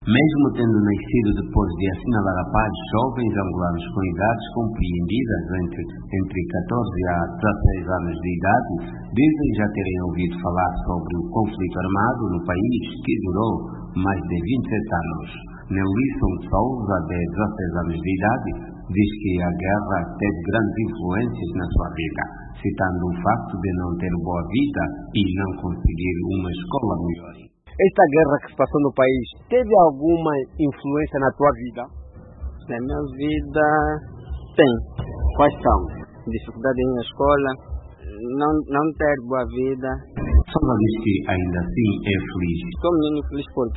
Mesmo tendo nascido depois de assinalar a paz, jovens angolanos com idades compreendidas entre 14 a 16 anos de idade dizem já terem ouvido falar sobre o conflito armado no país que durou mais de 27 anos. Nelson Souza, de 16 anos de idade, diz que a guerra teve grandes influências na sua vida, citando o facto de não ter boa vida e não conseguir uma escola melhor. Esta guerra que se passou no país teve alguma influência na tua vida? Na minha vida, tem. Quais são? Dificuldade na escola, não ter boa vida. Souza diz que ainda assim é feliz. Sou menino feliz porque,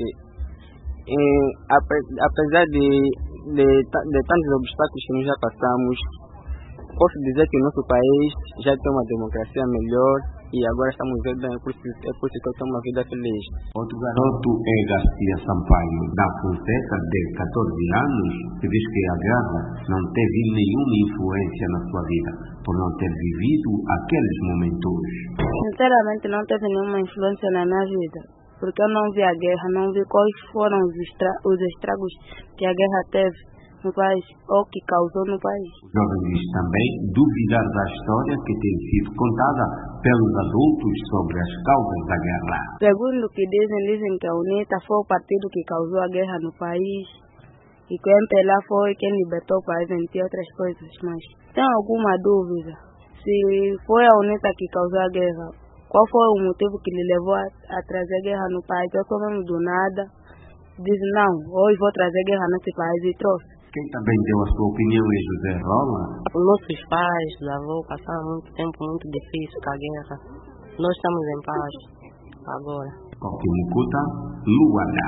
apesar de tantos obstáculos que nós já passamos, posso dizer que o nosso país já tem uma democracia melhor e agora estamos vendo bem, é por isso que eu tenho uma vida feliz. Outro garoto é Garcia Sampaio, da Fonseca, de 14 anos, que diz que a guerra não teve nenhuma influência na sua vida, por não ter vivido aqueles momentos. Sinceramente, não teve nenhuma influência na minha vida, porque eu não vi a guerra, não vi quais foram os estragos que a guerra teve no país ou que causou no país. O jovem diz também duvidar da história que tem sido contada pelos adultos sobre as causas da guerra. Segundo o que dizem que a UNITA foi o partido que causou a guerra no país e que o MPLA foi quem libertou o país, entre outras coisas. Mas tenho alguma dúvida, se foi a UNITA que causou a guerra, qual foi o motivo que lhe levou a trazer guerra no país? Eu sou mesmo do nada, diz não, hoje vou trazer guerra nesse país e trouxe. Quem também deu a sua opinião é José Rola. Os nossos pais, os avós, passaram muito tempo muito difícil com a guerra. Nós estamos em paz agora. Optimucuta, Luanda.